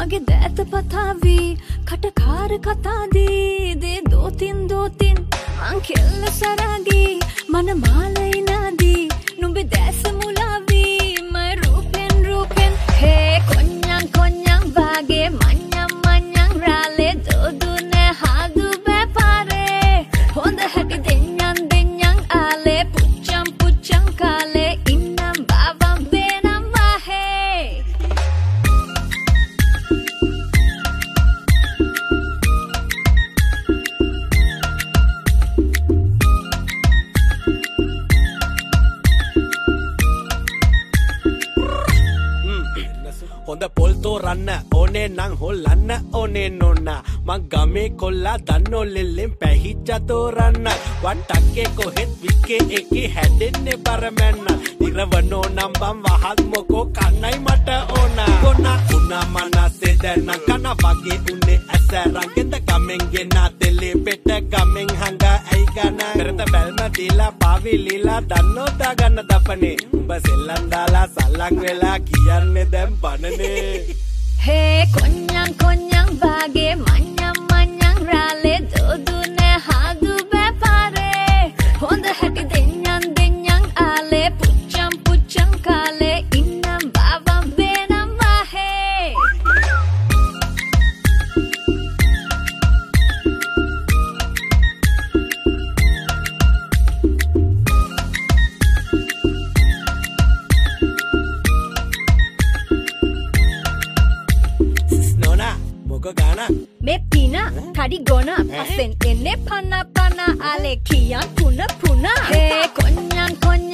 මගේ දෑත පතාවී කටකාර කතාදී දේ දෝතින් මං කෙල්ල සරාගී මන මාලයිනාදී නුඹේ දැස මුලාවී මයි රූපෙන් හේ කොඤ්ඤං වාගේ මඤ්ඤං රාලේ දෝදුනේ හාදු බෑපාරේ හොඳ හැටි දෙඤ්ඤං ආලේ පුච්චං කාලේ ඉන්නම් බාවම් වේනම් වාහේ හොඳ පොල්තෝ රන්න ඕනේ නං හොල්ලන්න ඕනේ නොන්න මං ගමේ කොල්ලා දන්නෝ ලෙල්ලෙන් පැහිච්චතෝ රන්න වට්ටක්කේ කොහෙත් වික්කේ එකේ හැදෙන්නේ බරමැන්න ඉරවනෝ නම්බම් වහත් මොකෝ කන්නයි මට ඕන උනා මනසේ දැන්න කන වගේ උන්නේ ඇසරංගෙන්ද ගමෙන් ගෙනා දෙලේ පෙට ගමෙන් හංගා ඇයි ගන පෙරත බැල්ම දීලා පාවි ලීලා දන්නෝ දාගන්න දපනේ උඹ සෙල්ලම් දාලා සල්ලං වෙලා කියන්නේ දැන් බනනේ හේ කොඤ්ඤං වාගේ මඤ්ඤං රාලේ දෝදුනේ හාදු බෑපාරේ හොඳ හැටි දෙඤ්ඤං ආලේ පුච්චං කාලේ ඉන්නම් බාවම් වේනම් වාහේ Gana me pina kadi gona pasen enne panna ale kiyan puna hey